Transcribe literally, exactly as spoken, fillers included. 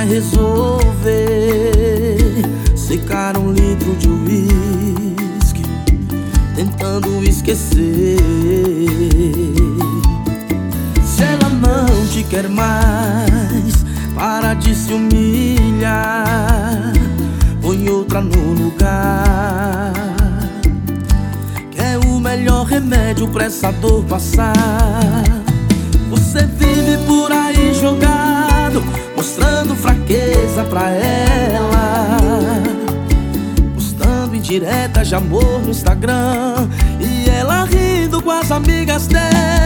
vai resolver secar um litro de uísque, tentando esquecer. Se ela não te quer mais, para de se humilhar, põe outra no lugar, que é o melhor remédio pra essa dor passar. Você vive por aí jogado, mostrando fraqueza pra ela, postando indiretas de amor no Instagram, e ela rindo com as amigas dela.